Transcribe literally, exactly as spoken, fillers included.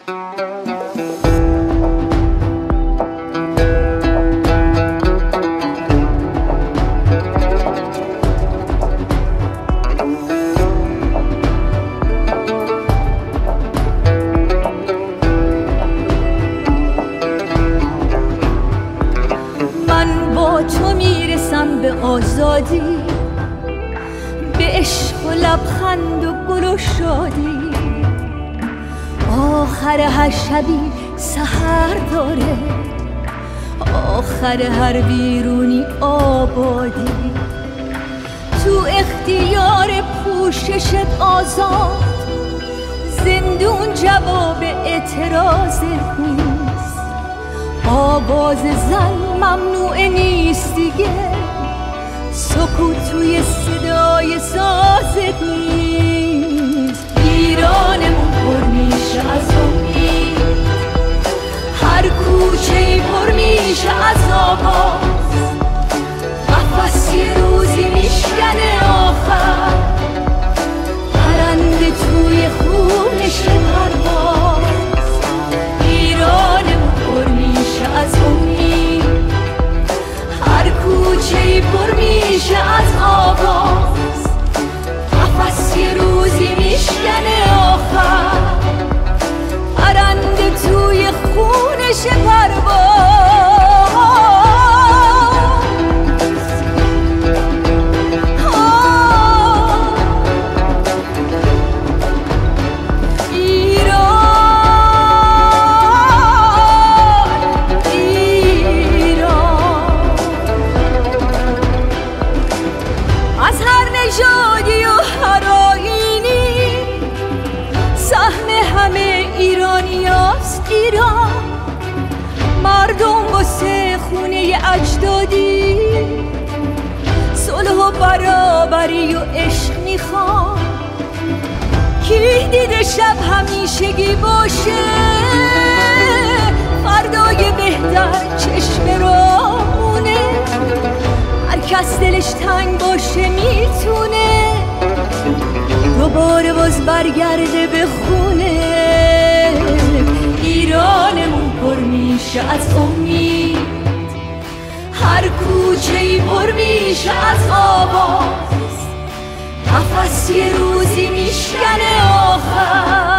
تو میرسم به آزادی، به عشق و لبخند و گل و شادی. آخر هر شبی سحر داره، آخر هر بیرونی آبادی. تو اختیار پوششت آزاد، زندون جواب اعتراض نیست. آواز زن ممنوع نیست دیگه، سکوت توی صدای سازت نیست. ایرانمون پر میشه از امید، هر کوچه‌ای پر میشه از آواز. قفس یه روزی میشکنه آخر، پرنده توی خونش پرواز. ایرانمون پر میشه از امید، هر کوچه‌ای پر میشه از آواز. قفس یه روزی میشکنه آخر، پرنده توی خونش پرواز. نژادی و هر آیینی، سهم همه ایرانیاست ایران. مردم واسه خونه اجدادی، صلح و برابری و عشق میخوان. کی دیده شب همیشگی باشه، فردای بهتر چشم راهمونه. هر کس دلش تنگ باشه میتونه دوباره باز برگرده به خونه. ایرانمون پر میشه از امید، هر کوچه‌ای پر میشه از آواز. قفس یه روزی میشکنه آخر،